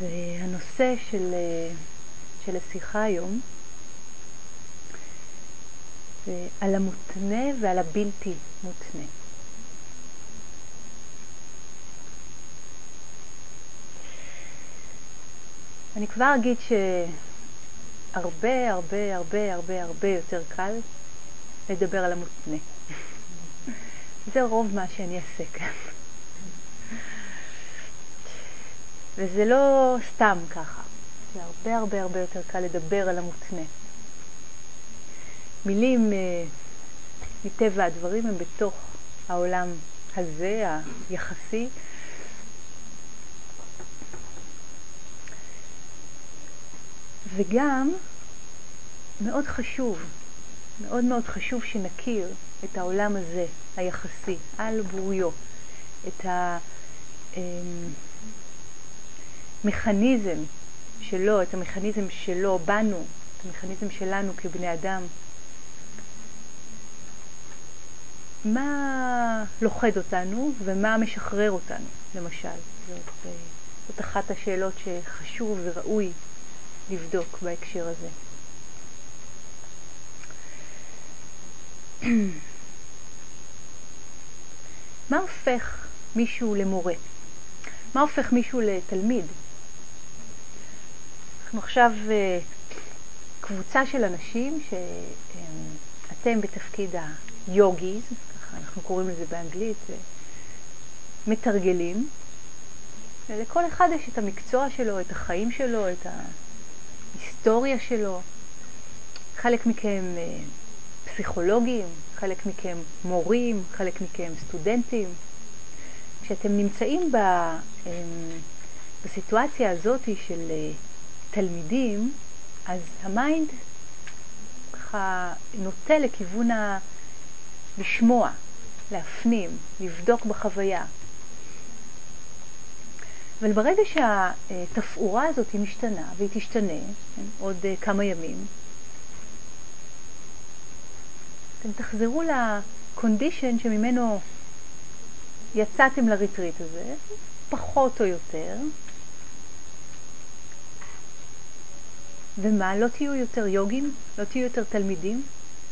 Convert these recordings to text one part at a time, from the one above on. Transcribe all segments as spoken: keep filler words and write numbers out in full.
אז הנושא של, של השיחה היום זה על המותנה ועל הבלתי מותנה. אני כבר אגיד שהרבה הרבה הרבה הרבה הרבה יותר קל לדבר על המותנה. זה רוב מה שאני אעשה כאן. וזה לא סתם ככה. זה הרבה הרבה הרבה יותר קל לדבר על המותנה. מילים מטבע הדברים הם בתוך העולם הזה, היחסי. וגם מאוד חשוב, מאוד מאוד חשוב שנכיר את העולם הזה, היחסי, על בוריו, את המכניזם שלו, את המכניזם שלו בנו, את המכניזם שלנו כבני אדם. מה לוחד אותנו ומה משחרר אותנו, למשל. זאת, זאת אחת השאלות שחשוב וראוי לבדוק בהקשר הזה. מה הופך מישהו למורה? מה הופך מישהו לתלמיד? אנחנו עכשיו קבוצה של אנשים שאתם בתפקיד היוגיז, ככה אנחנו קוראים לזה באנגלית, מתרגלים. לכל אחד יש את המקצוע שלו, את החיים שלו, את ההיסטוריה שלו. חלק מכם פסיכולוגים, חלק מכם מורים, חלק מכם סטודנטים. כשאתם נמצאים ב, בסיטואציה הזאת של תלמידים, אז המיינד ככה נוטה לכיוון ה... לשמוע, להפנים, לבדוק בחוויה. אבל ברגע שהתפאורה הזאת היא משתנה, והיא תשתנה כן, עוד כמה ימים, אתם תחזרו לקונדישן שממנו יצאתם לריטריט הזה, פחות או יותר. ומה? לא תהיו יותר יוגים? לא תהיו יותר תלמידים?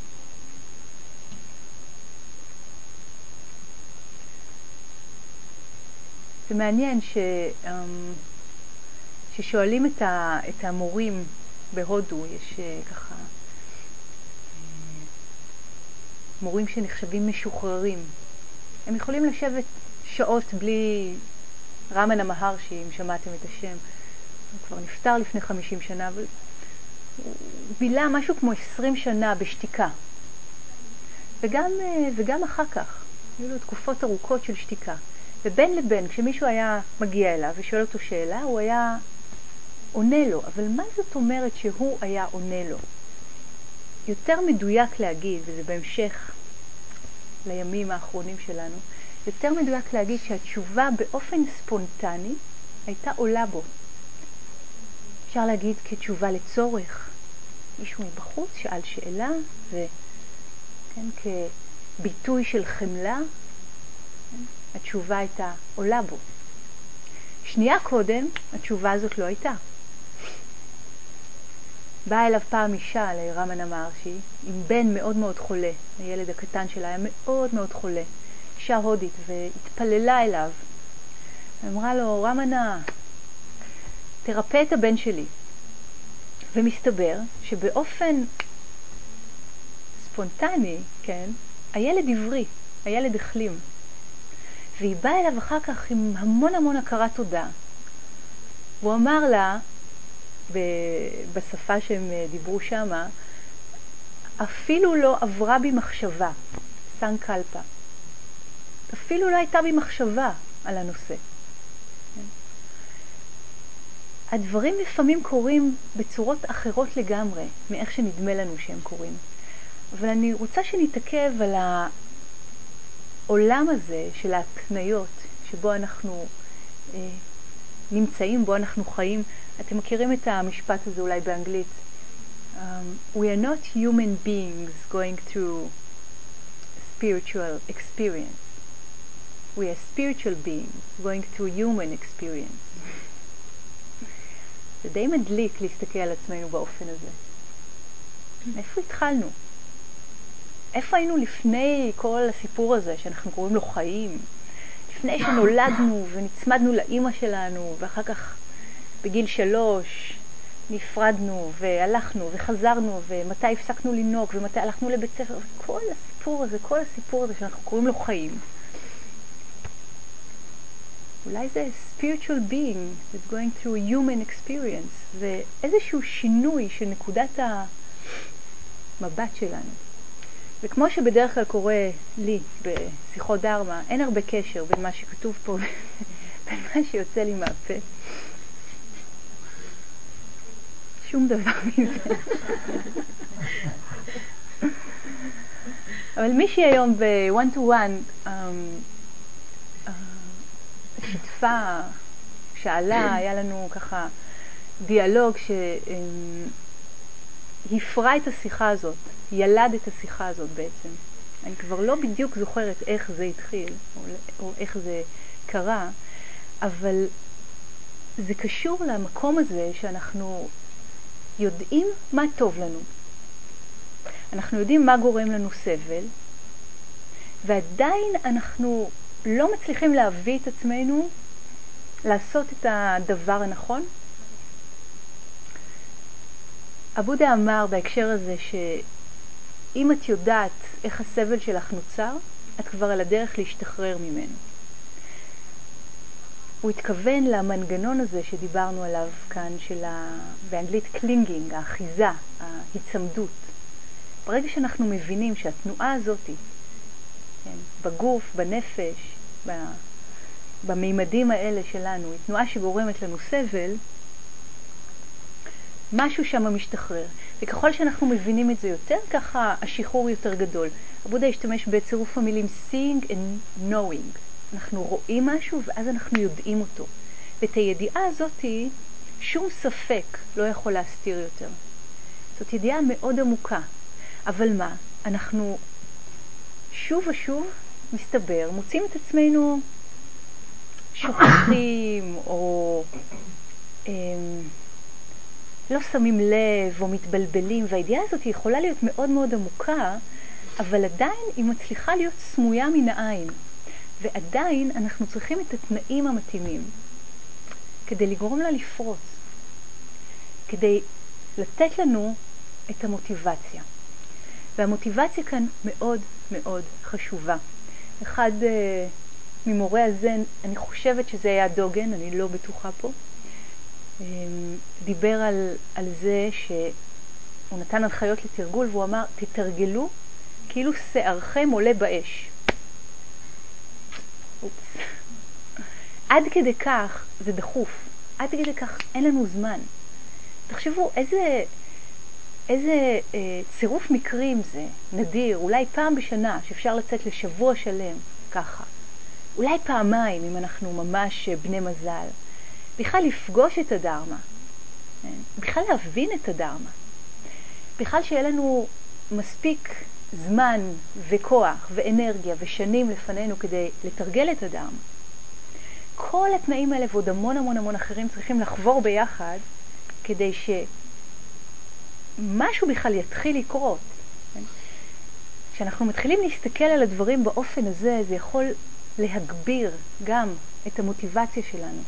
זה מעניין ש, ששואלים את, ה, את המורים בהודו, יש ככה מורים שנחשבים משוחררים. הם יכולים לשבת שעות בלי רמנה מהרשי, אם שמעתם את השם. הוא כבר נפטר לפני חמישים שנה, אבל הוא בילה משהו כמו עשרים שנה בשתיקה. וגם, וגם אחר כך, היו לו תקופות ארוכות של שתיקה. ובין לבין, כשמישהו היה מגיע אליו ושואל אותו שאלה, הוא היה עונה לו. אבל מה זאת אומרת שהוא היה עונה לו? יותר מדויק להגיד, וזה בהמשך לימים האחרונים שלנו, יותר מדויק להגיד שהתשובה באופן ספונטני הייתה עולה בו. אפשר להגיד כתשובה לצורך. מישהו מבחוץ שאל שאלה, וכן, כביטוי של חמלה, כן, התשובה הייתה עולה בו. שנייה קודם, התשובה הזאת לא הייתה. באה אליו פעם אישה לרמנה מהרשי, עם בן מאוד מאוד חולה. הילד הקטן שלה היה מאוד מאוד חולה. אישה הודית, והתפללה אליו. ואמרה לו, רמנה, תרפא את הבן שלי. ומסתבר שבאופן ספונטני, כן, הילד עברי, הילד החלים. והיא באה אליו אחר כך עם המון המון הכרת תודה. הוא אמר לה, בשפה שהם דיברו שמה, אפילו לא עברה בי מחשבה, סנקלפה. אפילו לא הייתה בי מחשבה על הנושא. הדברים לפעמים קורים בצורות אחרות לגמרי, מאיך שנדמה לנו שהם קורים. אבל אני רוצה שנתעכב על העולם הזה של ההתניות, שבו אנחנו אה, נמצאים, בו אנחנו חיים. אתם מכירים את המשפט הזה אולי באנגלית. Um, we are not human beings going through spiritual experience. We are spiritual beings going through human experience. זה די מדליק להסתכל על עצמנו באופן הזה. איפה התחלנו? איפה היינו לפני כל הסיפור הזה שאנחנו קוראים לו חיים? לפני שנולדנו ונצמדנו לאמא שלנו, ואחר כך בגיל שלוש נפרדנו והלכנו וחזרנו, ומתי הפסקנו לנהוג ומתי הלכנו לבית ספר, כל הסיפור הזה, כל הסיפור הזה שאנחנו קוראים לו חיים. אולי זה spiritual being that's going through a human experience. זה איזשהו שינוי של נקודת המבט שלנו. וכמו שבדרך כלל קורה לי בשיחות דרמה, אין הרבה קשר בין מה שכתוב פה ובין מה שיוצא לי מהפה. שום דבר מזה. אבל מישהי היום ב-one to one um, uh, שיתפה, שאלה, היה לנו ככה דיאלוג שהפרה את השיחה הזאת, ילד את השיחה הזאת בעצם. אני כבר לא בדיוק זוכרת איך זה התחיל, או, או איך זה קרה, אבל זה קשור למקום הזה שאנחנו יודעים מה טוב לנו. אנחנו יודעים מה גורם לנו סבל, ועדיין אנחנו לא מצליחים להביא את עצמנו לעשות את הדבר הנכון. הבודה אמר בהקשר הזה שאם את יודעת איך הסבל שלך נוצר, את כבר על הדרך להשתחרר ממנו. הוא התכוון למנגנון הזה שדיברנו עליו כאן, של ה... באנגלית קלינגינג, האחיזה, ההצמדות. ברגע שאנחנו מבינים שהתנועה הזאת, כן, בגוף, בנפש, ב... במימדים האלה שלנו, היא תנועה שגורמת לנו סבל, משהו שם משתחרר. וככל שאנחנו מבינים את זה יותר, ככה השחרור יותר גדול. הבודה השתמש בצירוף המילים seeing and knowing. אנחנו רואים משהו ואז אנחנו יודעים אותו. ואת הידיעה הזאת, שום ספק לא יכול להסתיר יותר. זאת ידיעה מאוד עמוקה. אבל מה? אנחנו שוב ושוב מסתבר, מוצאים את עצמנו שוכחים או אה, לא שמים לב או מתבלבלים, והידיעה הזאת יכולה להיות מאוד מאוד עמוקה, אבל עדיין היא מצליחה להיות סמויה מן העין. ועדיין אנחנו צריכים את התנאים המתאימים כדי לגרום לה לפרוץ, כדי לתת לנו את המוטיבציה. והמוטיבציה כאן מאוד מאוד חשובה. אחד uh, ממורי הזן, אני חושבת שזה היה דוגן, אני לא בטוחה פה, um, דיבר על, על זה שהוא נתן הנחיות לתרגול, והוא אמר, תתרגלו כאילו שערכם עולה באש. אופס. עד כדי כך זה דחוף, עד כדי כך אין לנו זמן. תחשבו איזה, איזה אה, צירוף מקרים זה נדיר, אולי פעם בשנה שאפשר לצאת לשבוע שלם ככה. אולי פעמיים אם אנחנו ממש בני מזל. בכלל לפגוש את הדרמה, בכלל להבין את הדרמה. בכלל שיהיה לנו מספיק זמן וכוח ואנרגיה ושנים לפנינו כדי לתרגל את הדרמה. כל התנאים האלה ועוד המון המון המון אחרים צריכים לחבור ביחד כדי שמשהו בכלל יתחיל לקרות. כשאנחנו מתחילים להסתכל על הדברים באופן הזה, זה יכול להגביר גם את המוטיבציה שלנו.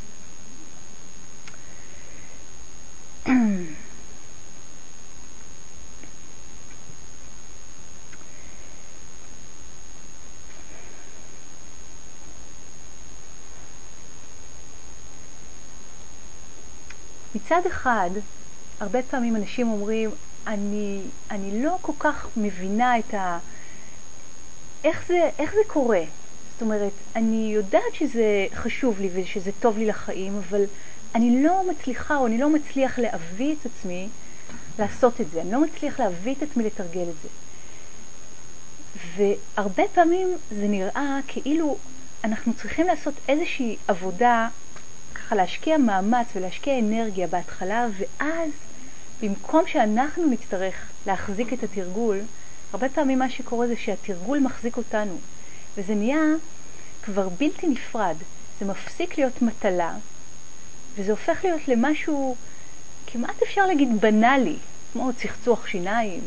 מצד אחד, הרבה פעמים אנשים אומרים, אני, אני לא כל כך מבינה את ה... איך זה, איך זה קורה? זאת אומרת, אני יודעת שזה חשוב לי ושזה טוב לי לחיים, אבל אני לא מצליחה או אני לא מצליח להביא את עצמי לעשות את זה. אני לא מצליח להביא את עצמי לתרגל את זה. והרבה פעמים זה נראה כאילו אנחנו צריכים לעשות איזושהי עבודה, ככה להשקיע מאמץ ולהשקיע אנרגיה בהתחלה, ואז במקום שאנחנו נצטרך להחזיק את התרגול, הרבה פעמים מה שקורה זה שהתרגול מחזיק אותנו, וזה נהיה כבר בלתי נפרד. זה מפסיק להיות מטלה, וזה הופך להיות למשהו כמעט אפשר להגיד בנאלי, כמו צחצוח שיניים.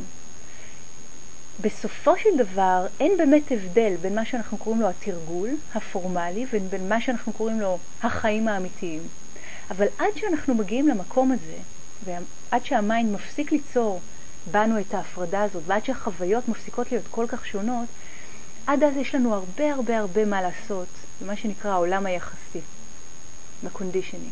בסופו של דבר אין באמת הבדל בין מה שאנחנו קוראים לו התרגול הפורמלי ובין מה שאנחנו קוראים לו החיים האמיתיים. אבל עד שאנחנו מגיעים למקום הזה, ועד שהמיינד מפסיק ליצור בנו את ההפרדה הזאת, ועד שהחוויות מפסיקות להיות כל כך שונות, עד אז יש לנו הרבה הרבה הרבה מה לעשות במה שנקרא העולם היחסי, בקונדישנינג.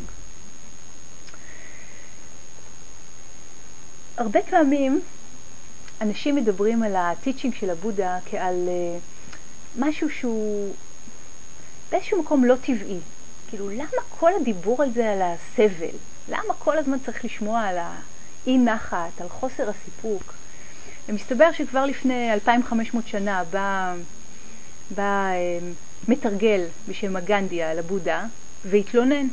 הרבה פעמים אנשים מדברים על הטיצ'ינג של הבודה כעל uh, משהו שהוא באיזשהו מקום לא טבעי. כאילו, למה כל הדיבור על זה על הסבל? למה כל הזמן צריך לשמוע על האי נחת, על חוסר הסיפוק? ומסתבר שכבר לפני אלפיים וחמש מאות שנה בא, בא uh, מתרגל בשם הגנדיה לבודה והתלונן.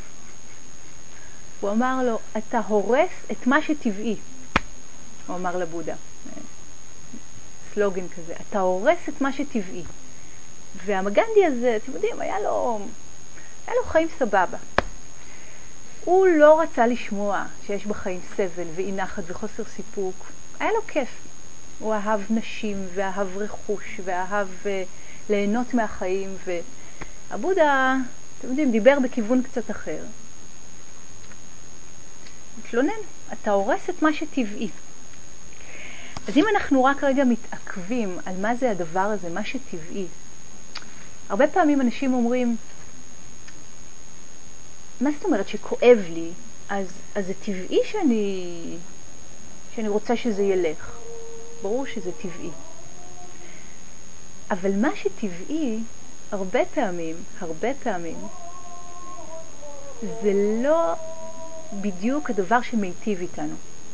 הוא אמר לו, אתה הורס את מה שטבעי. הוא אמר לבודה. סלוגן כזה, אתה הורס את מה שטבעי. והמגנדי הזה, אתם יודעים, היה לו, היה לו חיים סבבה. הוא לא רצה לשמוע שיש בחיים סבל ואי נחת וחוסר סיפוק. היה לו כיף. הוא אהב נשים ואהב רכוש ואהב uh, ליהנות מהחיים. והבודה, אתם יודעים, דיבר בכיוון קצת אחר. התלונן, אתה הורס את מה שטבעי. אז אם אנחנו רק רגע מתעכבים על מה זה הדבר הזה, מה שטבעי, הרבה פעמים אנשים אומרים, מה זאת אומרת שכואב לי, אז, אז זה טבעי שאני, שאני רוצה שזה ילך. ברור שזה טבעי. אבל מה שטבעי, הרבה פעמים, הרבה פעמים, זה לא בדיוק הדבר שמיטיב איתנו.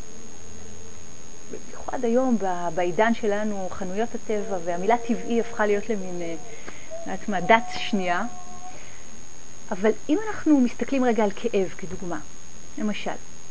במיוחד היום בעידן שלנו חנויות הטבע והמילה טבעי הפכה להיות למין לעצמה דת שנייה. אבל אם אנחנו מסתכלים רגע על כאב כדוגמה, למשל,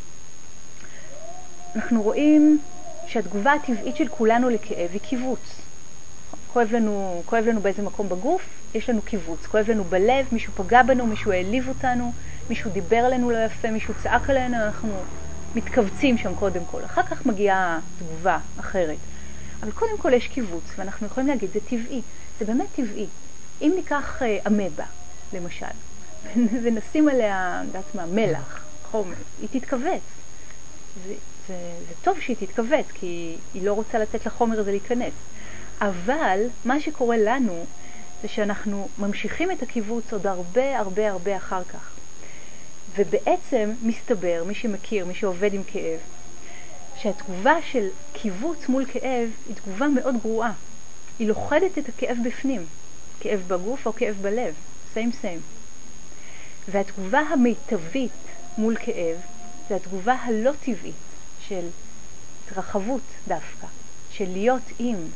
אנחנו רואים שהתגובה הטבעית של כולנו לכאב היא קיבוץ. כואב לנו, כואב לנו באיזה מקום בגוף, יש לנו קיבוץ. כואב לנו בלב, מישהו פגע בנו, מישהו העליב אותנו, מישהו דיבר עלינו לא יפה, מישהו צעק עלינו, אנחנו מתכווצים שם קודם כל. אחר כך מגיעה תגובה אחרת. אבל קודם כל יש קיבוץ, ואנחנו יכולים להגיד, זה טבעי. זה באמת טבעי. אם ניקח uh, אמבה, למשל, ונשים עליה, יודעת מה, מלח, חומר, היא תתכווץ. זה, זה, זה טוב שהיא תתכווץ, כי היא לא רוצה לתת לחומר הזה להיכנס. אבל מה שקורה לנו, זה שאנחנו ממשיכים את הקיבוץ עוד הרבה הרבה הרבה אחר כך. ובעצם מסתבר, מי שמכיר, מי שעובד עם כאב, שהתגובה של קיבוץ מול כאב היא תגובה מאוד גרועה. היא לוחדת את הכאב בפנים, כאב בגוף או כאב בלב, same same. והתגובה המיטבית מול כאב זה התגובה הלא טבעית של התרחבות דווקא, של להיות עם.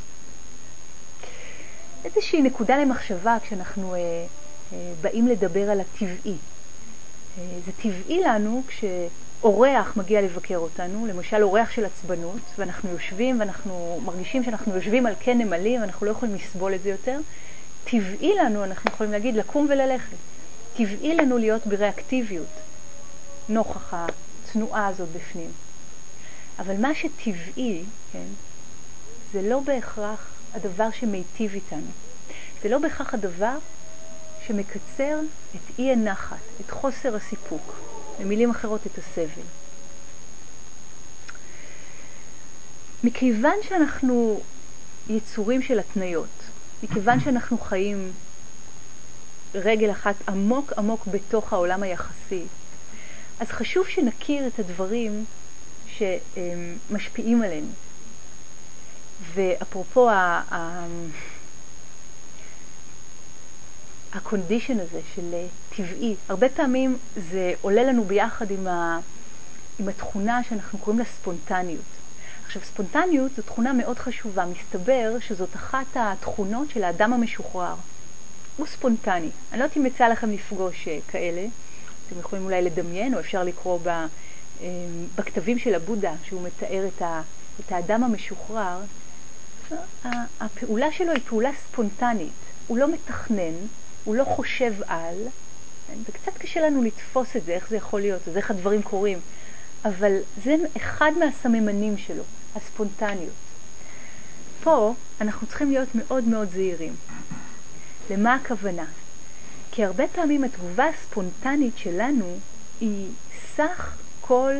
איזושהי נקודה למחשבה כשאנחנו אה, אה, באים לדבר על הטבעי. אה, זה טבעי לנו כשאורח מגיע לבקר אותנו, למשל אורח של עצבנות, ואנחנו יושבים ואנחנו מרגישים שאנחנו יושבים על כן נמלים, ואנחנו לא יכולים לסבול את זה יותר. טבעי לנו, אנחנו יכולים להגיד, לקום וללכת. טבעי לנו להיות בריאקטיביות, נוכח התנועה הזאת בפנים. אבל מה שטבעי, כן, זה לא בהכרח הדבר שמיטיב איתנו. זה לא בהכרח הדבר שמקצר את אי הנחת, את חוסר הסיפוק, במילים אחרות את הסבל. מכיוון שאנחנו יצורים של התניות, מכיוון שאנחנו חיים רגל אחת עמוק עמוק בתוך העולם היחסי, אז חשוב שנכיר את הדברים שמשפיעים עלינו. ואפרופו הקונדישן הזה של טבעי, הרבה פעמים זה עולה לנו ביחד עם, ה, עם התכונה שאנחנו קוראים לה ספונטניות. עכשיו, ספונטניות זו תכונה מאוד חשובה. מסתבר שזאת אחת התכונות של האדם המשוחרר. הוא ספונטני. אני לא יודעת אם יצא לכם לפגוש כאלה. אתם יכולים אולי לדמיין, או אפשר לקרוא ב, בכתבים של הבודה, שהוא מתאר את, ה, את האדם המשוחרר. הפעולה שלו היא פעולה ספונטנית. הוא לא מתכנן, הוא לא חושב על, וקצת קשה לנו לתפוס את זה, איך זה יכול להיות, אז איך הדברים קורים. אבל זה אחד מהסממנים שלו, הספונטניות. פה אנחנו צריכים להיות מאוד מאוד זהירים. למה הכוונה? כי הרבה פעמים התגובה הספונטנית שלנו היא סך כל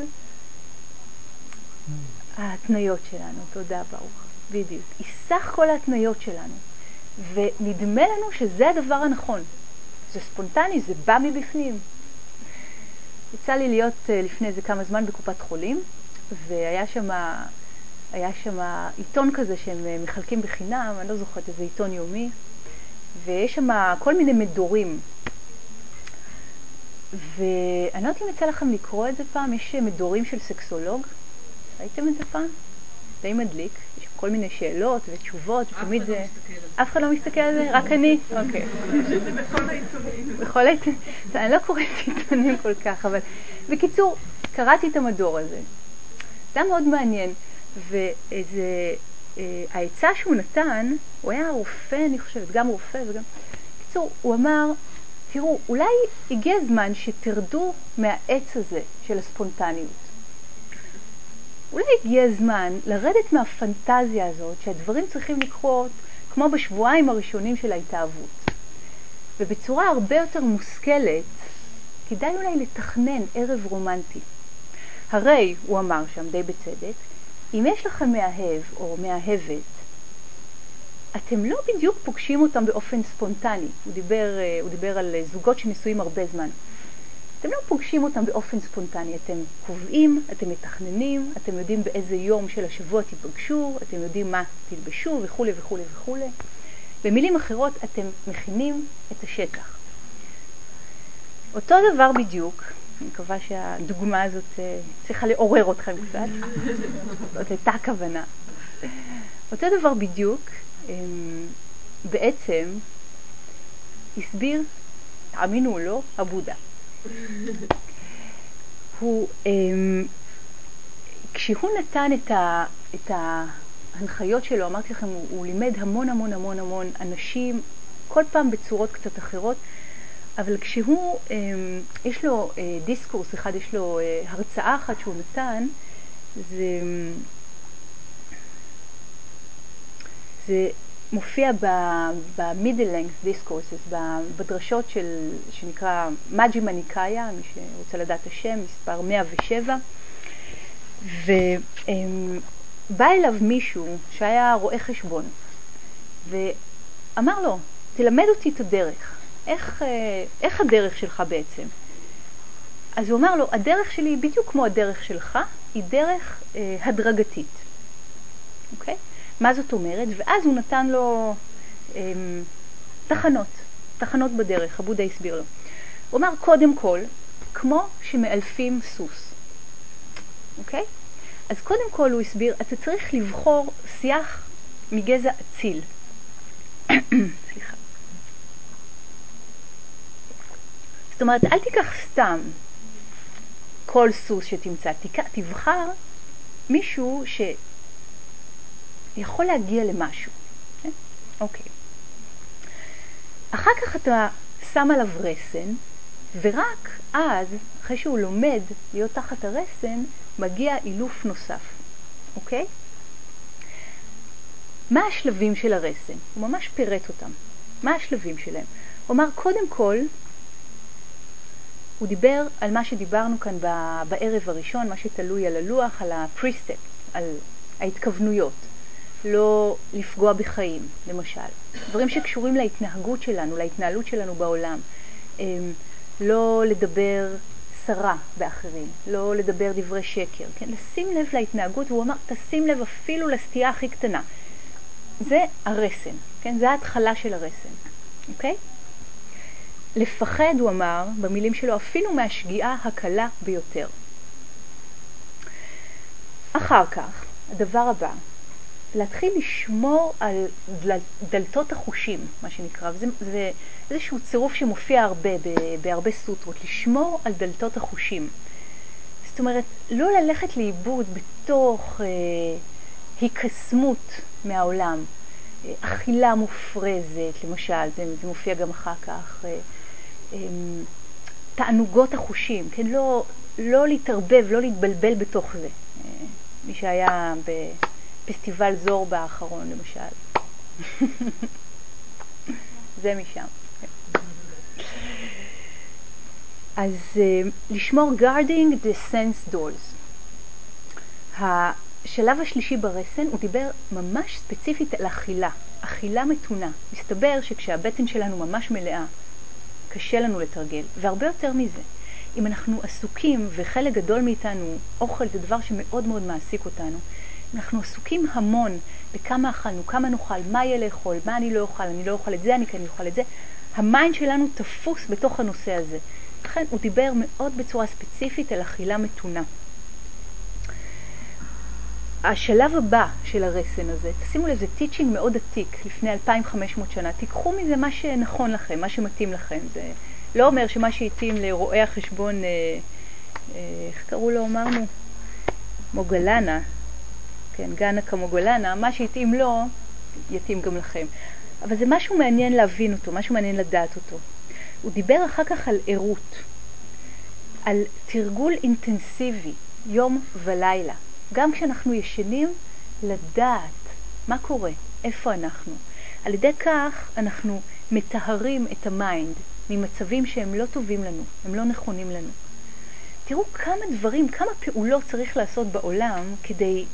ההתניות שלנו. תודה ברוך. בדיוק. היא סך כל ההתניות שלנו. ונדמה לנו שזה הדבר הנכון. זה ספונטני, זה בא מבפנים. יצא לי להיות לפני איזה כמה זמן בקופת חולים, והיה שם, היה שם עיתון כזה שהם מחלקים בחינם, אני לא זוכרת איזה עיתון יומי, ויש שם כל מיני מדורים. ואני לא יודעת אם יצא לכם לקרוא את זה פעם, יש מדורים של סקסולוג. ראיתם את זה פעם? די מדליק. יש כל מיני שאלות ותשובות. אף אחד לא מסתכל על זה. אף אחד לא מסתכל על זה? רק אני? אוקיי. זה בכל העיתונים. בכל העיתונים. אני לא קוראת עיתונים כל כך, אבל בקיצור, קראתי את המדור הזה. זה היה מאוד מעניין. ואיזה, העצה שהוא נתן, הוא היה רופא, אני חושבת, גם רופא וגם... בקיצור, הוא אמר, תראו, אולי הגיע הזמן שתרדו מהעץ הזה של הספונטניות. אולי הגיע הזמן לרדת מהפנטזיה הזאת שהדברים צריכים לקרות כמו בשבועיים הראשונים של ההתאהבות. ובצורה הרבה יותר מושכלת, כדאי אולי לתכנן ערב רומנטי. הרי, הוא אמר שם די בצדק, אם יש לכם מאהב או מאהבת, אתם לא בדיוק פוגשים אותם באופן ספונטני. הוא דיבר, הוא דיבר על זוגות שנשואים הרבה זמן. אתם לא פוגשים אותם באופן ספונטני, אתם קובעים, אתם מתכננים, אתם יודעים באיזה יום של השבוע תיפגשו, אתם יודעים מה תלבשו וכו' וכו' וכו'. במילים אחרות, אתם מכינים את השטח. אותו דבר בדיוק, אני מקווה שהדוגמה הזאת צריכה לעורר אתכם קצת, זאת הייתה הכוונה. אותו דבר בדיוק, בעצם הסביר, תאמינו או לא, הבודה. הוא, כשהוא נתן את, ה, את ההנחיות שלו, אמרתי לכם, הוא, הוא לימד המון המון המון המון אנשים, כל פעם בצורות קצת אחרות, אבל כשהוא, יש לו דיסקורס אחד, יש לו הרצאה אחת שהוא נתן, זה, זה מופיע ב-middle length discourses, בדרשות של, שנקרא מג'ימה ניקאיה, מי שרוצה לדעת השם, מספר מאה ושבע, ובא אליו מישהו שהיה רואה חשבון, ואמר לו, תלמד אותי את הדרך, איך, איך הדרך שלך בעצם? אז הוא אמר לו, הדרך שלי בדיוק כמו הדרך שלך, היא דרך אה, הדרגתית. אוקיי? מה זאת אומרת? ואז הוא נתן לו אה, תחנות, תחנות בדרך, הבודה הסביר לו. הוא אמר, קודם כל, כמו שמאלפים סוס. אוקיי? אז קודם כל הוא הסביר, אתה צריך לבחור שיח מגזע אציל. סליחה. זאת אומרת, אל תיקח סתם כל סוס שתמצא, תבחר מישהו שיכול להגיע למשהו. אוקיי. אחר כך אתה שם עליו רסן, ורק אז, אחרי שהוא לומד להיות תחת הרסן, מגיע אילוף נוסף. אוקיי? מה השלבים של הרסן? הוא ממש פירט אותם. מה השלבים שלהם? הוא אמר, קודם כל, הוא דיבר על מה שדיברנו כאן בערב הראשון, מה שתלוי על הלוח, על הפריסטפ, על ההתכוונויות. לא לפגוע בחיים, למשל. דברים שקשורים להתנהגות שלנו, להתנהלות שלנו בעולם. לא לדבר שרה באחרים, לא לדבר דברי שקר. כן? לשים לב להתנהגות, והוא אמר, תשים לב אפילו לסטייה הכי קטנה. זה הרסן, כן? זה ההתחלה של הרסן. אוקיי? לפחד, הוא אמר, במילים שלו, אפילו מהשגיאה הקלה ביותר. אחר כך, הדבר הבא, להתחיל לשמור על דל, דלתות החושים, מה שנקרא, וזה זה איזשהו צירוף שמופיע הרבה, בהרבה סוטרות, לשמור על דלתות החושים. זאת אומרת, לא ללכת לאיבוד בתוך אה, הקסמות מהעולם. אה, אכילה מופרזת, למשל, זה, זה מופיע גם אחר כך, אה, אה, תענוגות החושים, כן? לא, לא להתערבב, לא להתבלבל בתוך זה. מי שהיה בפסטיבל זורבה האחרון למשל. זה משם. אז לשמור guarding the sense doors. השלב השלישי ברסן הוא דיבר ממש ספציפית על אכילה, אכילה מתונה. מסתבר שכשהבטן שלנו ממש מלאה, קשה לנו לתרגל, והרבה יותר מזה. אם אנחנו עסוקים, וחלק גדול מאיתנו, אוכל זה דבר שמאוד מאוד מעסיק אותנו, אנחנו עסוקים המון בכמה אכלנו, כמה נאכל, מה יהיה לאכול, מה אני לא אוכל, אני לא אוכל את זה, אני כן אוכל את זה. המיינד שלנו תפוס בתוך הנושא הזה. לכן הוא דיבר מאוד בצורה ספציפית על אכילה מתונה. השלב הבא של הרסן הזה, תשימו לב, זה טיצ'ינג מאוד עתיק, לפני אלפיים וחמש מאות שנה. תיקחו מזה מה שנכון לכם, מה שמתאים לכם. זה לא אומר שמה שהתאים לרואי החשבון, אה, אה, איך קראו לו, אמרנו? מוגלנה. כן, גאנה כמוגלנה, מה שהתאים לו, יתאים גם לכם. אבל זה משהו מעניין להבין אותו, משהו מעניין לדעת אותו. הוא דיבר אחר כך על עירות, על תרגול אינטנסיבי, יום ולילה. גם כשאנחנו ישנים, לדעת מה קורה, איפה אנחנו. על ידי כך אנחנו מטהרים את המיינד ממצבים שהם לא טובים לנו, הם לא נכונים לנו. תראו כמה דברים, כמה פעולות צריך לעשות בעולם כדי,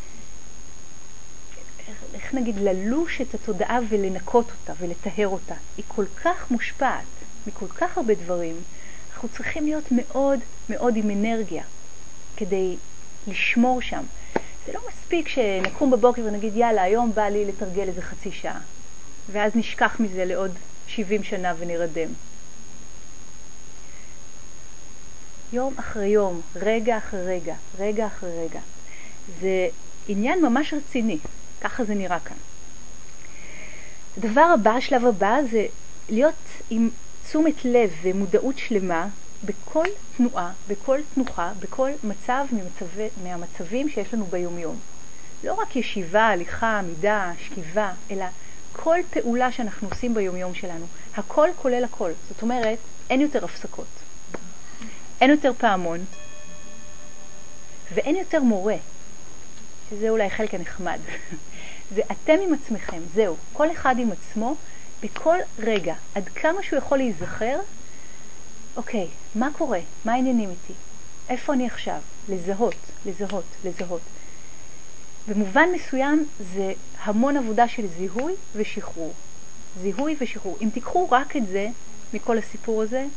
איך נגיד, ללוש את התודעה ולנקות אותה ולטהר אותה. היא כל כך מושפעת מכל כך הרבה דברים. אנחנו צריכים להיות מאוד מאוד עם אנרגיה כדי לשמור שם. זה לא מספיק שנקום בבוקר ונגיד, יאללה, היום בא לי לתרגל איזה חצי שעה, ואז נשכח מזה לעוד שבעים שנה ונרדם. יום אחרי יום, רגע אחרי רגע, רגע אחרי רגע. זה עניין ממש רציני, ככה זה נראה כאן. הדבר הבא, השלב הבא, זה להיות עם תשומת לב ומודעות שלמה בכל תנועה, בכל תנוחה, בכל מצב ממצבי, מהמצבים שיש לנו ביומיום. לא רק ישיבה, הליכה, עמידה, שכיבה, אלא כל פעולה שאנחנו עושים ביומיום שלנו. הכל כולל הכל. זאת אומרת, אין יותר הפסקות. אין יותר פעמון, ואין יותר מורה, שזה אולי חלק הנחמד. זה אתם עם עצמכם, זהו. כל אחד עם עצמו, בכל רגע, עד כמה שהוא יכול להיזכר, אוקיי, מה קורה? מה העניינים איתי? איפה אני עכשיו? לזהות, לזהות, לזהות. במובן מסוים זה המון עבודה של זיהוי ושחרור. זיהוי ושחרור. אם תיקחו רק את זה, מכל הסיפור הזה,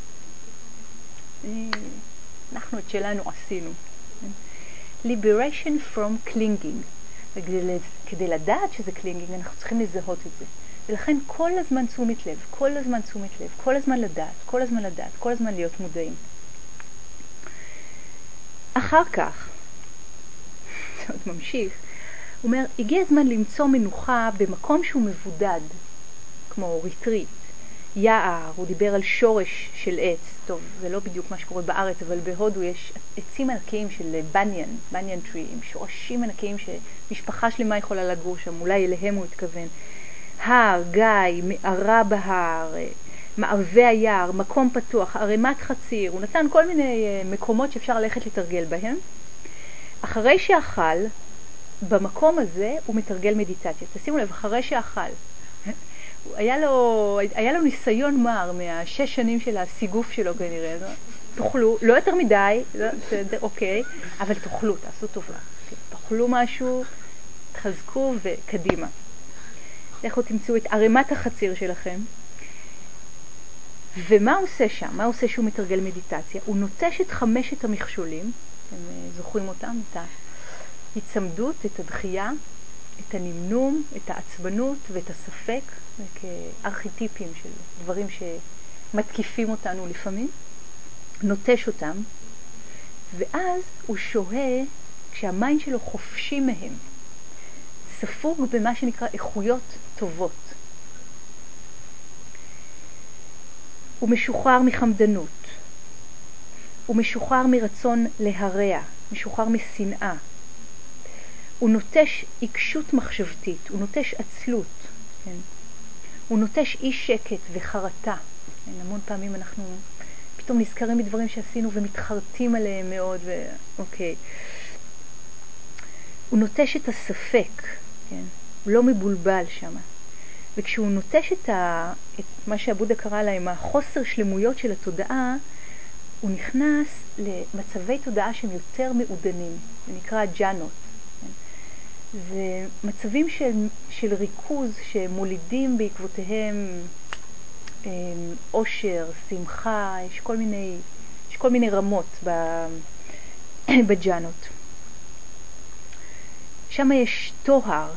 אנחנו את שלנו עשינו. Liberation from clinging. כדי, כדי לדעת שזה clinging, אנחנו צריכים לזהות את זה. ולכן כל הזמן תשומת לב, כל הזמן תשומת לב, כל הזמן לדעת, כל הזמן לדעת, כל הזמן להיות מודעים. אחר כך, זה עוד ממשיך, הוא אומר, הגיע הזמן למצוא מנוחה במקום שהוא מבודד, כמו ריטריט, יער, הוא דיבר על שורש של עץ, טוב, זה לא בדיוק מה שקורה בארץ, אבל בהודו יש עצים ענקיים של בניאן, בניאן טרי, עם שורשים ענקיים שמשפחה שלמה יכולה לגור שם, אולי אליהם הוא התכוון. הר, גיא, מערה בהר, מערבי היער, מקום פתוח, ערימת חציר, הוא נתן כל מיני מקומות שאפשר ללכת לתרגל בהם. אחרי שאכל, במקום הזה הוא מתרגל מדיטציה. תשימו לב, אחרי שאכל. היה לו, היה לו ניסיון מר מהשש שנים של הסיגוף שלו כנראה. תאכלו, לא יותר מדי, לא, בסדר, אוקיי, אבל תאכלו, תעשו טובה. תאכלו משהו, תחזקו וקדימה. לכו תמצאו את ערימת החציר שלכם. ומה הוא עושה שם? מה הוא עושה שהוא מתרגל מדיטציה? הוא נוטש את חמשת המכשולים, אתם זוכרים אותם, את ההצמדות, את הדחייה, את הנמנום, את העצבנות ואת הספק, כארכיטיפים של דברים שמתקיפים אותנו לפעמים, נוטש אותם, ואז הוא שוהה כשהמיינד שלו חופשי מהם, ספוג במה שנקרא איכויות טובות. הוא משוחרר מחמדנות, הוא משוחרר מרצון להרע, משוחרר משנאה, הוא נוטש עיקשות מחשבתית, הוא נוטש עצלות, כן? הוא נוטש אי שקט וחרטה. כן? המון פעמים אנחנו פתאום נזכרים בדברים שעשינו ומתחרטים עליהם מאוד, ואוקיי. הוא נוטש את הספק, כן? הוא לא מבולבל שם. וכשהוא נוטש את, ה... את מה שהבודה קרא להם, החוסר שלמויות של התודעה, הוא נכנס למצבי תודעה שהם יותר מעודנים, זה נקרא ג'אנות. זה מצבים של, של ריכוז שמולידים בעקבותיהם אושר, שמחה, יש כל מיני, יש כל מיני רמות בג'אנות. שם יש טוהר,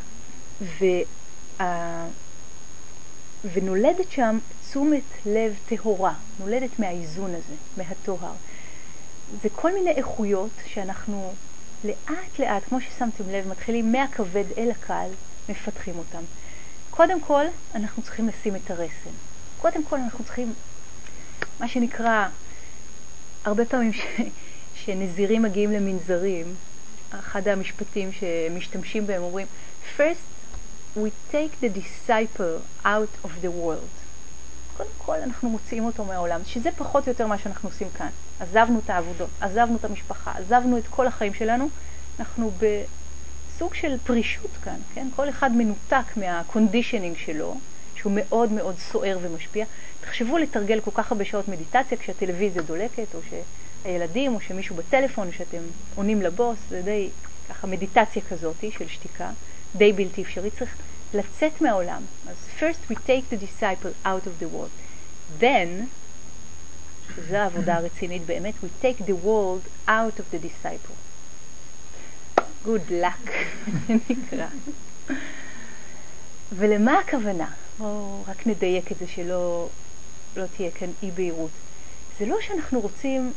וה... ונולדת שם תשומת לב טהורה, נולדת מהאיזון הזה, מהטוהר. זה כל מיני איכויות שאנחנו לאט לאט, כמו ששמתם לב, מתחילים מהכבד אל הקל, מפתחים אותם. קודם כל, אנחנו צריכים לשים את הרסן. קודם כל, אנחנו צריכים, מה שנקרא, הרבה פעמים ש... שנזירים מגיעים למנזרים, אחד המשפטים שמשתמשים בהם אומרים, first, we take the disciple out of the world. קודם כל אנחנו מוציאים אותו מהעולם, שזה פחות או יותר מה שאנחנו עושים כאן. עזבנו את העבודות, עזבנו את המשפחה, עזבנו את כל החיים שלנו, אנחנו בסוג של פרישות כאן, כן? כל אחד מנותק מהקונדישנינג שלו, שהוא מאוד מאוד סוער ומשפיע. תחשבו לתרגל כל כך הרבה שעות מדיטציה כשהטלוויזיה דולקת, או שהילדים, או שמישהו בטלפון, או שאתם עונים לבוס, זה די ככה מדיטציה כזאת של שתיקה. די בלתי אפשרי, צריך לצאת מהעולם. אז first we take the disciple out of the world. Then, שזו העבודה הרצינית באמת, we take the world out of the disciple. Good luck, זה נקרא. ולמה הכוונה? בואו רק נדייק את זה שלא לא תהיה כאן אי בהירות. זה לא שאנחנו רוצים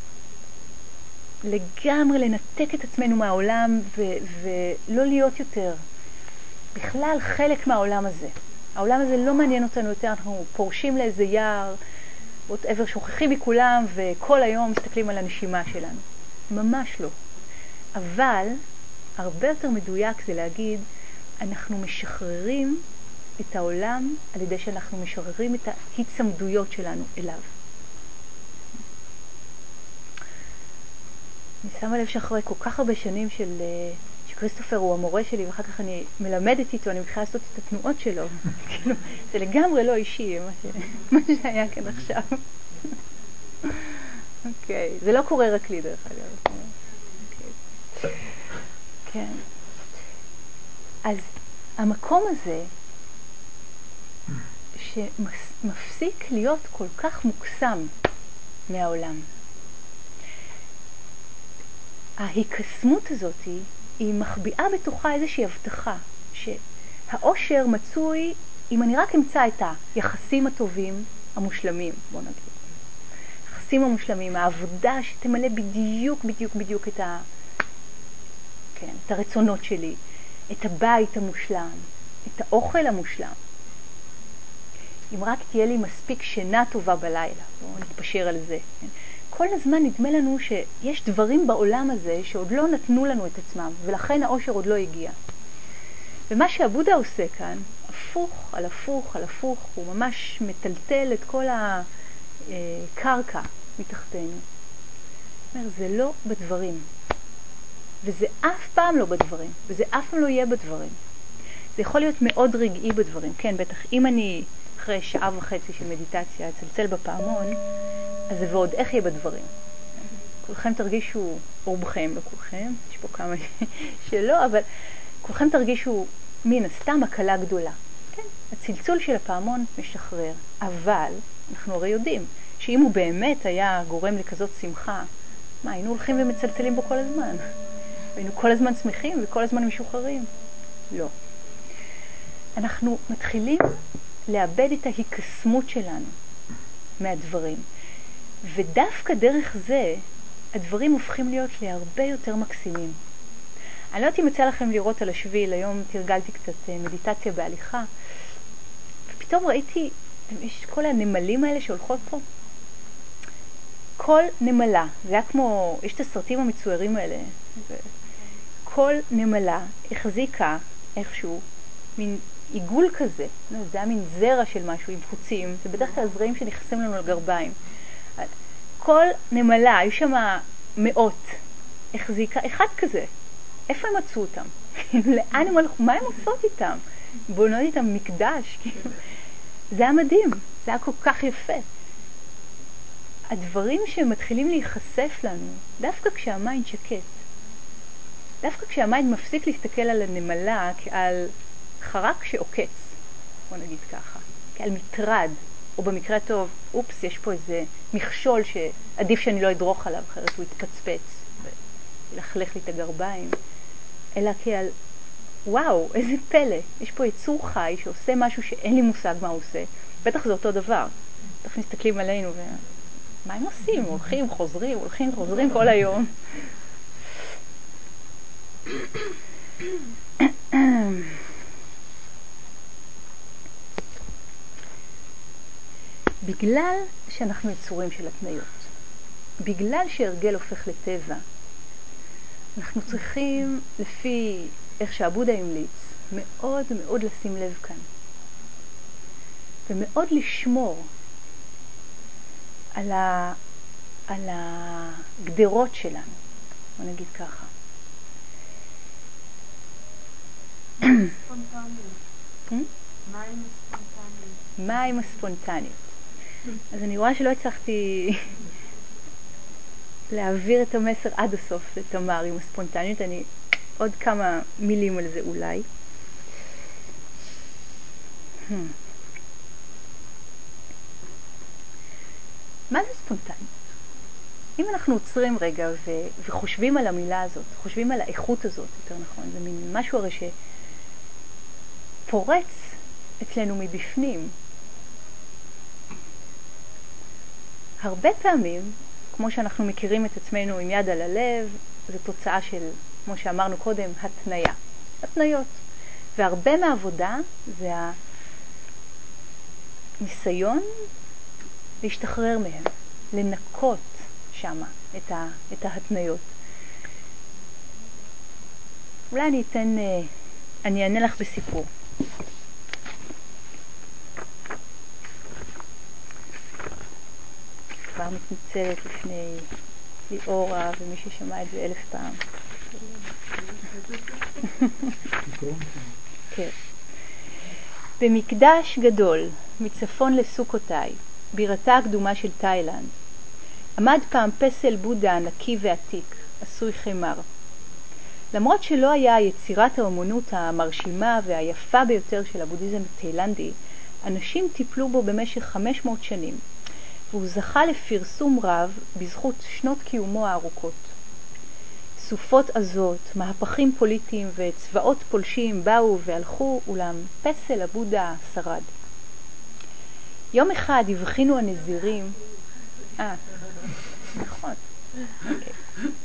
לגמרי לנתק את עצמנו מהעולם ו- ולא להיות יותר בכלל חלק מהעולם הזה. העולם הזה לא מעניין אותנו יותר, אנחנו פורשים לאיזה יער, whatever, שוכחים מכולם וכל היום מסתכלים על הנשימה שלנו. ממש לא. אבל הרבה יותר מדויק זה להגיד, אנחנו משחררים את העולם על ידי שאנחנו משחררים את ההצמדויות שלנו אליו. אני שמה לב שאחרי כל כך הרבה שנים של, שכריסטופר הוא המורה שלי, ואחר כך אני מלמדת איתו, אני מתחילה לעשות את התנועות שלו. כאילו, זה לגמרי לא אישי, מה, ש... מה שהיה כאן עכשיו. אוקיי, זה לא קורה רק לי דרך אגב. אוקיי. כן. אז המקום הזה, שמפסיק להיות כל כך מוקסם מהעולם. ההיקסמות הזאת היא מחביאה בתוכה איזושהי הבטחה, שהאושר מצוי, אם אני רק אמצא את היחסים הטובים, המושלמים, בוא נגיד. היחסים המושלמים, העבודה שתמלא בדיוק, בדיוק, בדיוק את, ה, כן, את הרצונות שלי, את הבית המושלם, את האוכל המושלם. אם רק תהיה לי מספיק שינה טובה בלילה, בואו נתפשר על זה. כן? כל הזמן נדמה לנו שיש דברים בעולם הזה שעוד לא נתנו לנו את עצמם, ולכן האושר עוד לא הגיע. ומה שהבודה עושה כאן, הפוך על הפוך על הפוך, הוא ממש מטלטל את כל הקרקע מתחתנו. זאת אומרת, זה לא בדברים. וזה אף פעם לא בדברים, וזה אף פעם לא יהיה בדברים. זה יכול להיות מאוד רגעי בדברים. כן, בטח, אם אני אחרי שעה וחצי של מדיטציה אצלצל בפעמון, אז זה ועוד איך יהיה בדברים. כולכם תרגישו, רובכם, לא כולכם, יש פה כמה שלא, אבל כולכם תרגישו מן הסתם הקלה גדולה. כן, הצלצול של הפעמון משחרר, אבל אנחנו הרי יודעים שאם הוא באמת היה גורם לכזאת שמחה, מה, היינו הולכים ומצלצלים בו כל הזמן? היינו כל הזמן שמחים וכל הזמן משוחררים? לא. אנחנו מתחילים לאבד את ההיקסמות שלנו מהדברים. ודווקא דרך זה, הדברים הופכים להיות להרבה יותר מקסימים. אני לא יודעת אם יצא לכם לראות על השביל, היום תרגלתי קצת מדיטציה בהליכה, ופתאום ראיתי, יש כל הנמלים האלה שהולכות פה. כל נמלה, זה היה כמו, יש את הסרטים המצוירים האלה, כל נמלה החזיקה איכשהו מין עיגול כזה, זה היה מין זרע של משהו עם חוצים, זה בדרך כלל זרעים שנכנסים לנו על גרביים. כל נמלה, היו שם מאות, החזיקה אחד כזה. איפה הם מצאו אותם? לאן הם הלכו? מה הם עושות איתם? בונות איתם מקדש? זה היה מדהים, זה היה כל כך יפה. הדברים שמתחילים להיחשף לנו, דווקא כשהמיינד שקט, דווקא כשהמיינד מפסיק להסתכל על הנמלה כעל חרק שעוקץ, בוא נגיד ככה, כעל מטרד, או במקרה טוב, אופס, יש פה איזה מכשול שעדיף שאני לא אדרוך עליו, אחרת הוא יתפצפץ ולחלך לי את הגרביים, אלא כעל, וואו, איזה פלא, יש פה יצור חי שעושה משהו שאין לי מושג מה הוא עושה, בטח זה אותו דבר, בטח מסתכלים עלינו ו... מה הם עושים? הולכים, חוזרים, הולכים, חוזרים כל היום. בגלל שאנחנו יצורים של התניות, בגלל שהרגל הופך לטבע, אנחנו צריכים, לפי איך שהבודה המליץ, מאוד מאוד לשים לב כאן. ומאוד לשמור על, ה, על הגדרות שלנו, בוא נגיד ככה. ספונטניות. מה עם הספונטניות? מה עם הספונטניות? אז אני רואה שלא הצלחתי להעביר את המסר עד הסוף לתמר עם הספונטניות. אני עוד כמה מילים על זה אולי. מה זה ספונטניות? אם אנחנו עוצרים רגע ו- וחושבים על המילה הזאת, חושבים על האיכות הזאת, יותר נכון, זה מין משהו הרי שפורץ אצלנו מבפנים. הרבה פעמים, כמו שאנחנו מכירים את עצמנו עם יד על הלב, זו תוצאה של, כמו שאמרנו קודם, התניה, התניות. והרבה מהעבודה זה הניסיון להשתחרר מהם, לנקות שמה את, ה, את ההתניות. אולי אני אתן, אני אענה לך בסיפור. כבר מתנצלת לפני ליאורה ומי ששמע את זה אלף פעם. כן. במקדש גדול מצפון לסוקוטאי, בירתה הקדומה של תאילנד, עמד פעם פסל בודה ענקי ועתיק, עשוי חמר. למרות שלא היה יצירת האמנות המרשימה והיפה ביותר של הבודהיזם התאילנדי, אנשים טיפלו בו במשך חמש מאות שנים, והוא זכה לפרסום רב בזכות שנות קיומו הארוכות. סופות עזות, מהפכים פוליטיים וצבאות פולשים באו והלכו, אולם פסל הבודה שרד. יום אחד הבחינו הנזירים, אה, נכון. אוקיי.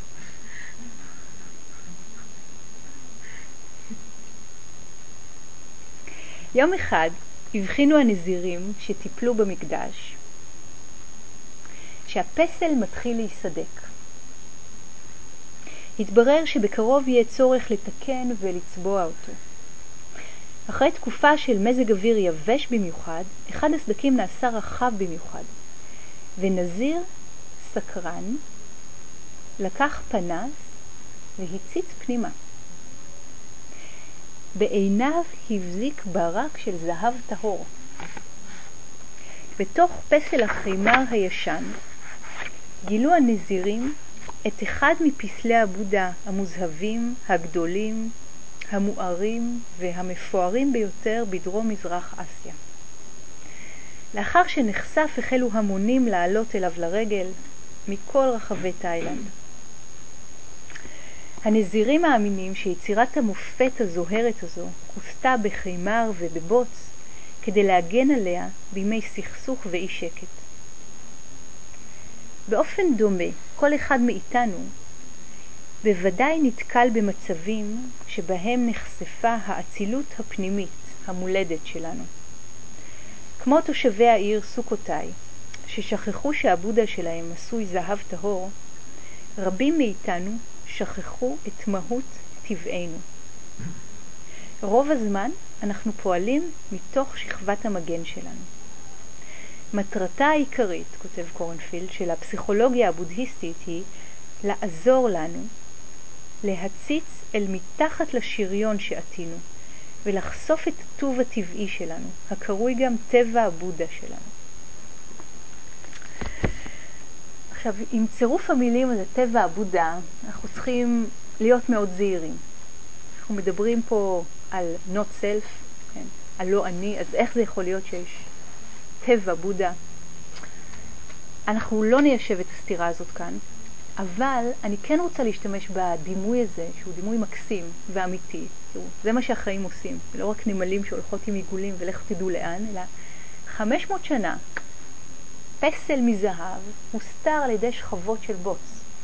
יום אחד הבחינו הנזירים שטיפלו במקדש שהפסל מתחיל להיסדק. התברר שבקרוב יהיה צורך לתקן ולצבוע אותו. אחרי תקופה של מזג אוויר יבש במיוחד, אחד הסדקים נעשה רחב במיוחד, ונזיר סקרן לקח פנס והציץ פנימה. בעיניו הבזיק ברק של זהב טהור. בתוך פסל החימר הישן גילו הנזירים את אחד מפסלי הבודה המוזהבים, הגדולים, המוארים והמפוארים ביותר בדרום מזרח אסיה. לאחר שנחשף החלו המונים לעלות אליו לרגל מכל רחבי תאילנד. הנזירים מאמינים שיצירת המופת הזוהרת הזו כוסתה בחימר ובבוץ כדי להגן עליה בימי סכסוך ואי שקט. באופן דומה, כל אחד מאיתנו בוודאי נתקל במצבים שבהם נחשפה האצילות הפנימית המולדת שלנו. כמו תושבי העיר סוקוטאי, ששכחו שהבודה שלהם עשוי זהב טהור, רבים מאיתנו שכחו את מהות טבענו. רוב הזמן אנחנו פועלים מתוך שכבת המגן שלנו. מטרתה העיקרית, כותב קורנפילד, של הפסיכולוגיה הבודהיסטית היא לעזור לנו להציץ אל מתחת לשריון שעתינו ולחשוף את הטוב הטבעי שלנו, הקרוי גם טבע הבודה שלנו. עכשיו, עם צירוף המילים הזה, טבע הבודה, אנחנו צריכים להיות מאוד זהירים. אנחנו מדברים פה על not self, כן? על לא אני, אז איך זה יכול להיות שיש טבע בודה? אנחנו לא ניישב את הסתירה הזאת כאן, אבל אני כן רוצה להשתמש בדימוי הזה, שהוא דימוי מקסים ואמיתי. תראו, זה מה שהחיים עושים. לא רק נמלים שהולכות עם עיגולים ולך תדעו לאן, אלא חמש מאות שנה, פסל מזהב הוסתר על ידי שכבות של בוץ.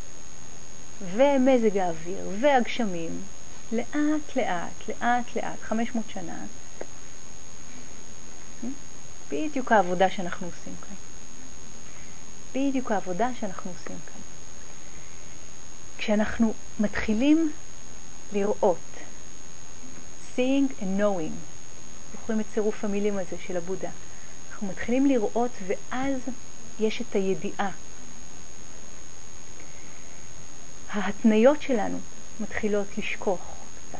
ומזג האוויר והגשמים, לאט לאט, לאט לאט, חמש מאות שנה, בדיוק העבודה שאנחנו עושים כאן. בדיוק העבודה שאנחנו עושים כאן. כשאנחנו מתחילים לראות, seeing and knowing, זוכרים את צירוף המילים הזה של הבודה, אנחנו מתחילים לראות ואז יש את הידיעה. ההתניות שלנו מתחילות לשכוח קצת,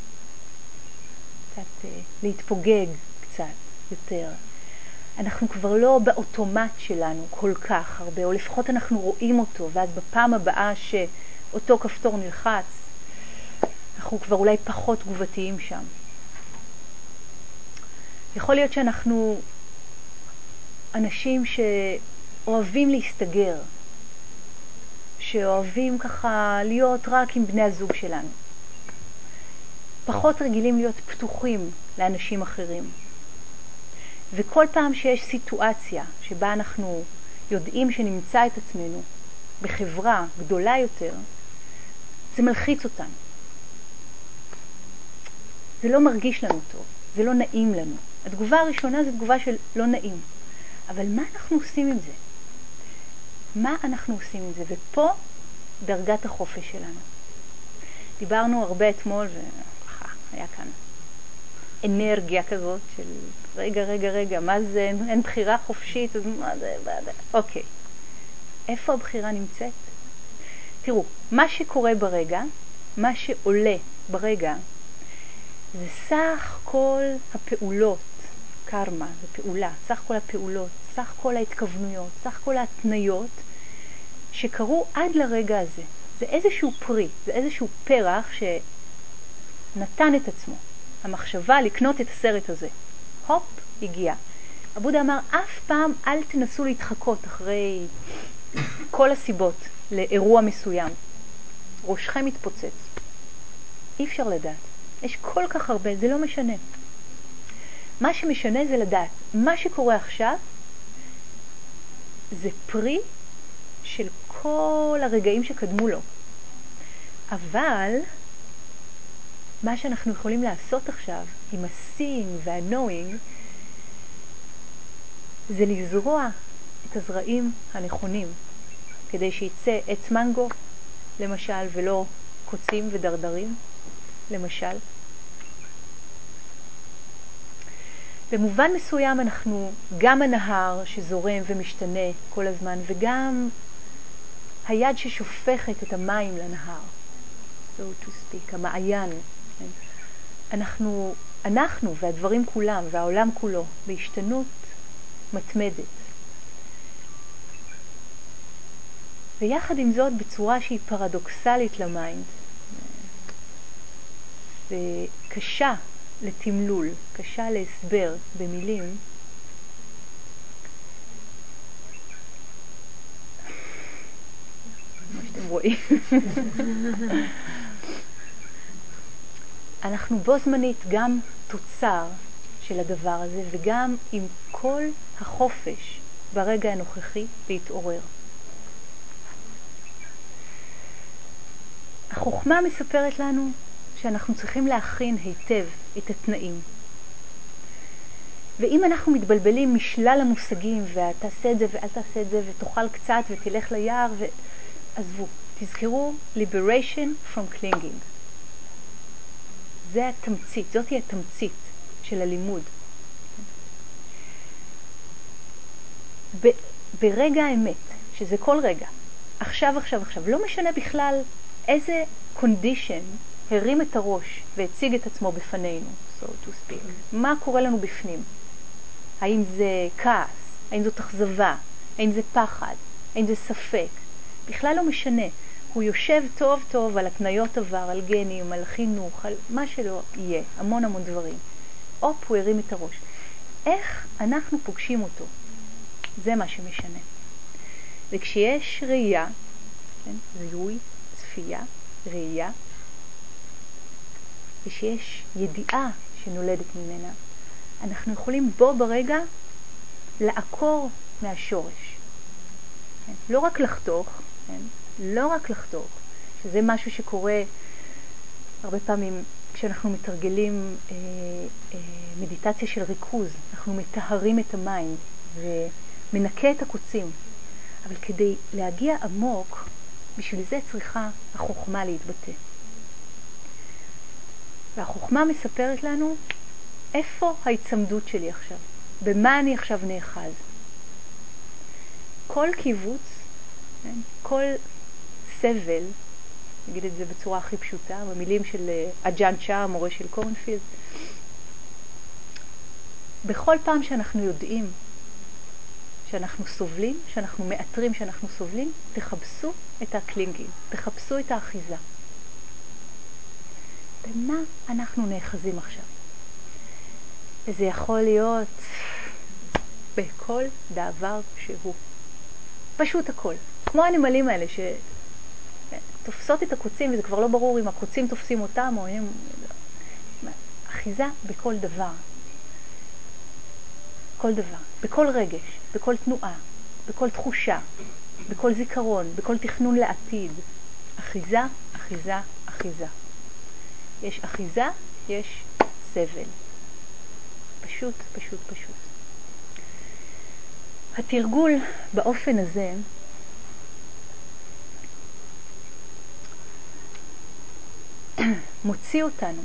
קצת uh, להתפוגג קצת יותר. אנחנו כבר לא באוטומט שלנו כל כך הרבה, או לפחות אנחנו רואים אותו, ואז בפעם הבאה שאותו כפתור נלחץ, אנחנו כבר אולי פחות תגובתיים שם. יכול להיות שאנחנו אנשים שאוהבים להסתגר, שאוהבים ככה להיות רק עם בני הזוג שלנו. פחות רגילים להיות פתוחים לאנשים אחרים. וכל פעם שיש סיטואציה שבה אנחנו יודעים שנמצא את עצמנו בחברה גדולה יותר, זה מלחיץ אותנו. זה לא מרגיש לנו טוב, זה לא נעים לנו. התגובה הראשונה זו תגובה של לא נעים. אבל מה אנחנו עושים עם זה? מה אנחנו עושים עם זה? ופה דרגת החופש שלנו. דיברנו הרבה אתמול וככה, היה כאן אנרגיה כזאת של רגע, רגע, רגע, מה זה? אין, אין בחירה חופשית, אז מה זה? מה זה? אוקיי. איפה הבחירה נמצאת? תראו, מה שקורה ברגע, מה שעולה ברגע, זה סך כל הפעולות, קרמה, זה פעולה, סך כל הפעולות, סך כל ההתכוונויות, סך כל ההתניות שקרו עד לרגע הזה. זה איזשהו פרי, זה איזשהו פרח שנתן את עצמו. המחשבה לקנות את הסרט הזה. הופ, הגיע. הבודה אמר, אף פעם אל תנסו להתחקות אחרי כל הסיבות לאירוע מסוים. ראשכם מתפוצץ. אי אפשר לדעת. יש כל כך הרבה, זה לא משנה. מה שמשנה זה לדעת. מה שקורה עכשיו זה פרי של כל הרגעים שקדמו לו. אבל מה שאנחנו יכולים לעשות עכשיו עם ה-seeing וה-knowing זה לזרוע את הזרעים הנכונים כדי שיצא עץ מנגו למשל ולא קוצים ודרדרים למשל. במובן מסוים אנחנו גם הנהר שזורם ומשתנה כל הזמן וגם היד ששופכת את המים לנהר, so to speak, המעיין. אנחנו, אנחנו והדברים כולם והעולם כולו בהשתנות מתמדת. ויחד עם זאת בצורה שהיא פרדוקסלית למיינד, וקשה לתמלול, קשה להסבר במילים, מה שאתם רואים. אנחנו בו זמנית גם תוצר של הדבר הזה, וגם עם כל החופש ברגע הנוכחי להתעורר. החוכמה מספרת לנו שאנחנו צריכים להכין היטב את התנאים. ואם אנחנו מתבלבלים משלל המושגים, ותעשה את זה ואל תעשה את זה, ותאכל קצת ותלך ליער, ועזבו, תזכרו, liberation from clinging. זה התמצית, זאת היא התמצית של הלימוד. ב, ברגע האמת, שזה כל רגע, עכשיו, עכשיו, עכשיו, לא משנה בכלל איזה condition הרים את הראש והציג את עצמו בפנינו, so to speak. מה קורה לנו בפנים? האם זה כעס? האם זו תחזבה? האם זה פחד? האם זה ספק? בכלל לא משנה. הוא יושב טוב טוב על התניות עבר, על גנים, על חינוך, על מה שלא יהיה, המון המון דברים. אופ, הוא הרים את הראש. איך אנחנו פוגשים אותו? זה מה שמשנה. וכשיש ראייה, כן? זיהוי, צפייה, ראייה, ושיש ידיעה שנולדת ממנה, אנחנו יכולים בו ברגע לעקור מהשורש. כן? לא רק לחתוך, כן? לא רק לחתוך, שזה משהו שקורה הרבה פעמים כשאנחנו מתרגלים אה, אה, מדיטציה של ריכוז, אנחנו מטהרים את המים ומנקה את הקוצים. אבל כדי להגיע עמוק, בשביל זה צריכה החוכמה להתבטא. והחוכמה מספרת לנו איפה ההצמדות שלי עכשיו, במה אני עכשיו נאחז. כל קיבוץ, כן? כל סבל, נגיד את זה בצורה הכי פשוטה, במילים של אג'אן צ'ה, המורה של קורנפילד, בכל פעם שאנחנו יודעים שאנחנו סובלים, שאנחנו מאתרים שאנחנו סובלים, תחפשו את הקלינגים, תחפשו את האחיזה. במה אנחנו נאחזים עכשיו? וזה יכול להיות בכל דבר שהוא. פשוט הכל. כמו הנמלים האלה שתופסות את הקוצים, וזה כבר לא ברור אם הקוצים תופסים אותם או הם... אחיזה בכל דבר. כל דבר. בכל רגש, בכל תנועה, בכל תחושה, בכל זיכרון, בכל תכנון לעתיד. אחיזה, אחיזה, אחיזה. יש אחיזה, יש סבל. פשוט, פשוט, פשוט. התרגול באופן הזה מוציא אותנו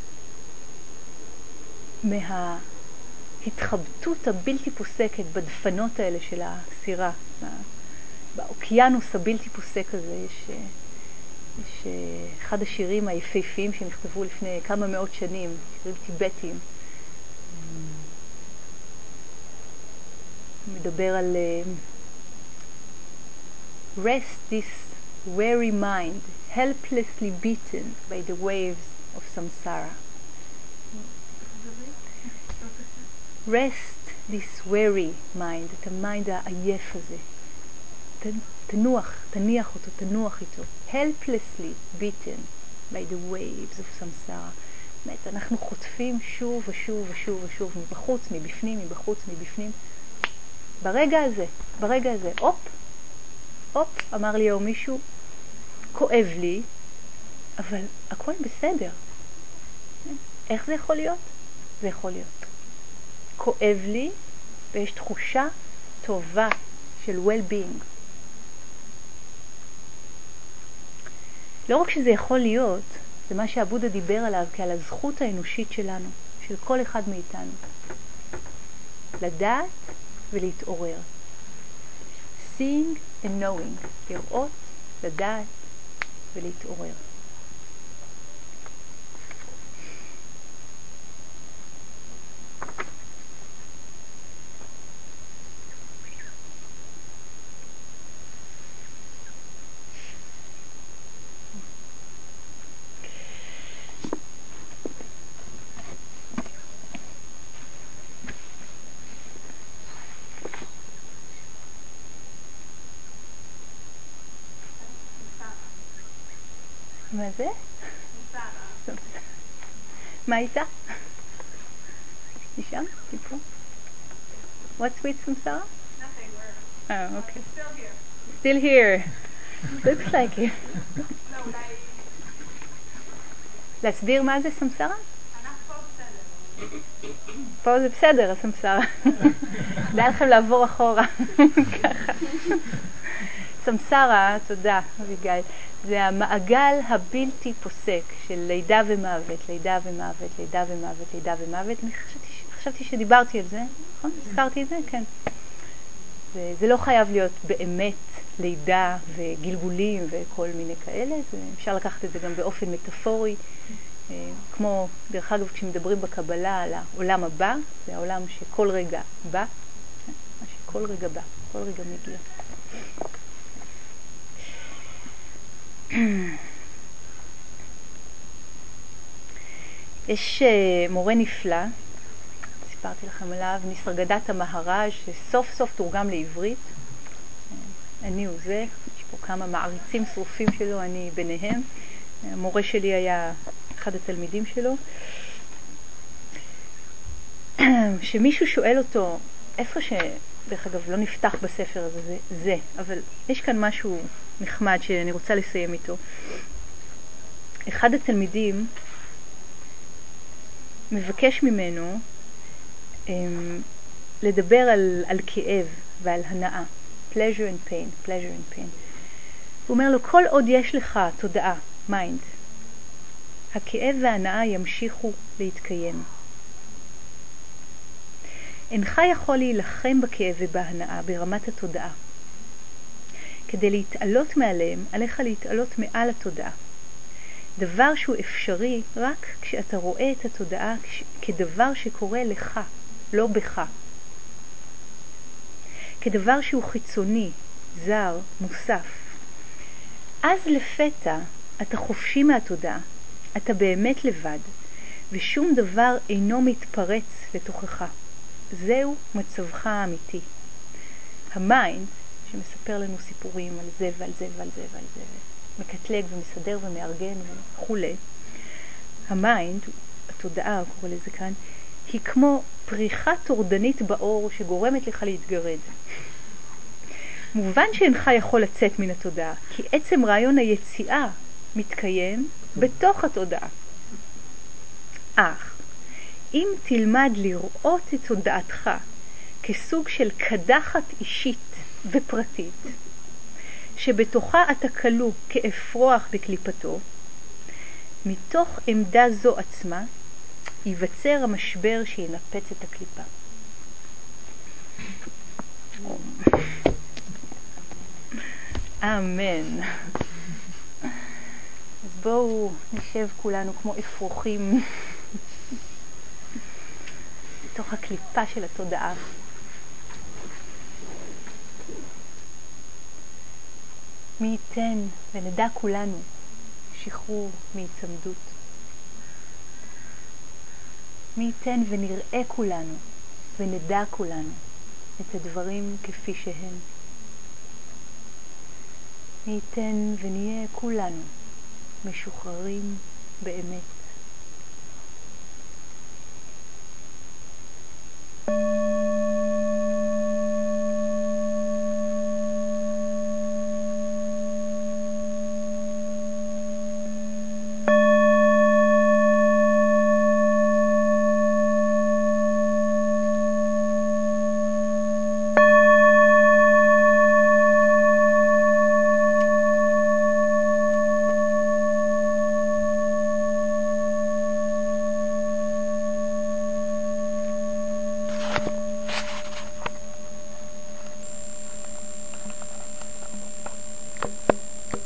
מההתחבטות הבלתי פוסקת בדפנות האלה של הסירה. באוקיינוס הבלתי פוסק הזה יש, יש אחד השירים היפהפיים שנכתבו לפני כמה מאות שנים, שירים טיבטיים. מדבר על uh, rest this weary mind helplessly beaten by the waves of samsara. rest this weary mind, את המיינד העייף הזה. תנוח, תניח אותו, תנוח איתו. helplessly beaten by the waves of samsara. באמת, אנחנו חוטפים שוב ושוב ושוב ושוב, מבחוץ, מבפנים, מבחוץ, מבפנים. ברגע הזה, ברגע הזה, אופ, אופ, אמר לי או מישהו, כואב לי, אבל הכל בסדר. איך זה יכול להיות? זה יכול להיות. כואב לי, ויש תחושה טובה של well-being. לא רק שזה יכול להיות, זה מה שהבודה דיבר עליו, כעל הזכות האנושית שלנו, של כל אחד מאיתנו. לדעת ולהתעורר. seeing and knowing, לראות, לדעת ולהתעורר. מה זה? סמסרה. מה איתה? היא שם? היא פה? What's with samsara? Nothing, we're Oh, okay. still here. Still here. Looks like it. No, אולי... להסביר מה זה סמסרה? אנחנו פה בסדר. פה זה בסדר, הסמסרה. דע לכם לעבור אחורה. ככה. סמסרה, תודה, אביגיל. זה המעגל הבלתי פוסק של לידה ומוות, לידה ומוות, לידה ומוות, לידה ומוות. אני חשבתי, חשבתי שדיברתי על זה, נכון? הזכרתי את זה? כן. וזה לא חייב להיות באמת לידה וגלגולים וכל מיני כאלה, זה, אפשר לקחת את זה גם באופן מטאפורי, כמו דרך אגב כשמדברים בקבלה על העולם הבא, זה העולם שכל רגע בא, מה שכל רגע בא, כל רגע מגיע. יש מורה נפלא, סיפרתי לכם עליו, ניסרגדת המהראז' שסוף סוף תורגם לעברית. אני הוא זה, יש פה כמה מעריצים שרופים שלו, אני ביניהם. המורה שלי היה אחד התלמידים שלו. שמישהו שואל אותו, איפה ש... דרך אגב, לא נפתח בספר הזה, זה, זה, אבל יש כאן משהו נחמד שאני רוצה לסיים איתו. אחד התלמידים מבקש ממנו um, לדבר על, על כאב ועל הנאה. pleasure and pain, pleasure and pain. הוא אומר לו, כל עוד יש לך תודעה, mind, הכאב וההנאה ימשיכו להתקיים. אינך יכול להילחם בכאב ובהנאה ברמת התודעה. כדי להתעלות מעליהם, עליך להתעלות מעל התודעה. דבר שהוא אפשרי רק כשאתה רואה את התודעה כדבר שקורה לך, לא בך. כדבר שהוא חיצוני, זר, מוסף. אז לפתע אתה חופשי מהתודעה, אתה באמת לבד, ושום דבר אינו מתפרץ לתוכך. זהו מצבך האמיתי. המיינד, שמספר לנו סיפורים על זה ועל זה ועל זה ועל זה, מקטלג ומסדר ומארגן וכו'. המיינד, התודעה, קורא לזה כאן, היא כמו פריחה טורדנית באור שגורמת לך להתגרד. מובן שאינך יכול לצאת מן התודעה, כי עצם רעיון היציאה מתקיים בתוך התודעה. אך, אם תלמד לראות את תודעתך כסוג של קדחת אישית ופרטית, שבתוכה אתה כלוא כאפרוח בקליפתו, מתוך עמדה זו עצמה ייווצר המשבר שינפץ את הקליפה. אמן. אז בואו נשב כולנו כמו אפרוחים בתוך הקליפה של התודעה. מי ייתן ונדע כולנו שחרור מהצמדות. מי ייתן ונראה כולנו ונדע כולנו את הדברים כפי שהם. מי ייתן ונהיה כולנו משוחררים באמת.